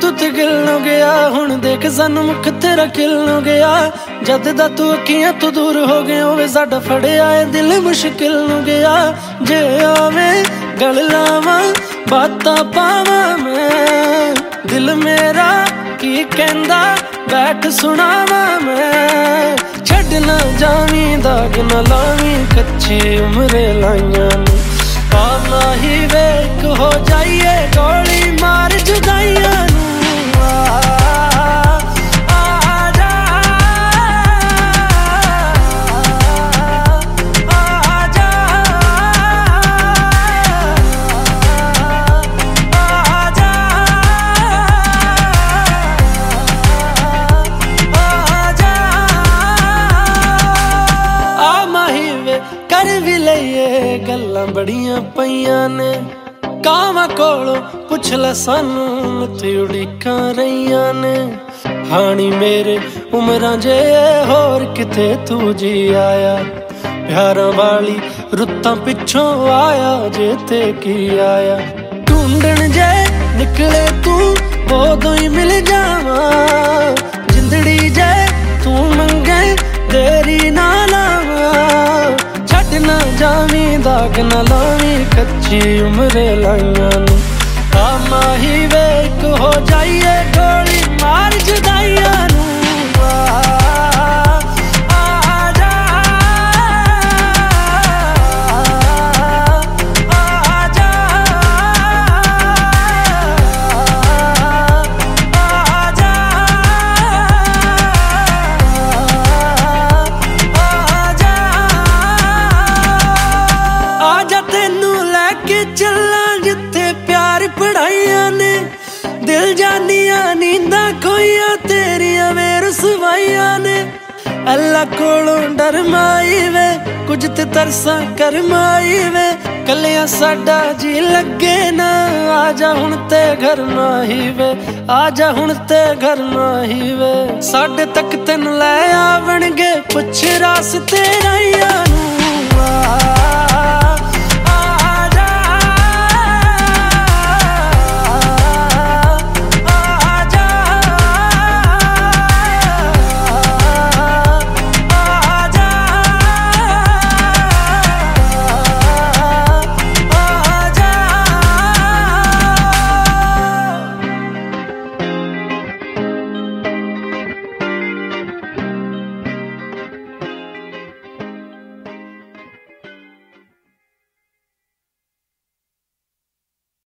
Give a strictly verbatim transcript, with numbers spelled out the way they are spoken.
तू ते गिल हो गया हुण देख सानू मुख तेरा किल हो गया जद दा तू अखियां तो दूर हो गया होवे साडा फड़िया ए दिल मुश्किल हो गया जे आवे गल लावां बातां पावां मैं दिल मेरा की कहंदा बैठ सुनावां मैं छड्ड ना जावी दाग ना लावी कच्ची उमरे लाइयां ने पाना ही वेक हो जाइए गोली मार जुदाइयां नू कर भी लईए गल्लां बड़ियां पईयां ने कावां कोलों पुछ ले सानू ते उड़ीकां रहीआं ने हानी मेरे उमरां जे होर किते तू जी आया प्यारां वाली रुत्तां पिछों आया जे ते की आया ढूंढण जे निकले तू उदों ही मिल जावां जिंदड़ी जे तू मंगे तेरी ना लावां ना जावी दाग ना लावी कच्ची उमरे लाइयां ने आमा ही वेक हो जाइए गोली मार जुदाइयां नू चला जिथे प्यार पढ़ाइया ने दिल जानिया नींदा खोइया तेरिया वे रुसवाइया ने अल्लाह कोलों डर माई वे कुछ ते तरसा कर माई वे कलिया साडा जी लगे ना आजा हुण ते घर माही वे आजा हुण ते घर माही वे साडे तक तेन लै आवणगे पुछ रास्ते राइयां नू।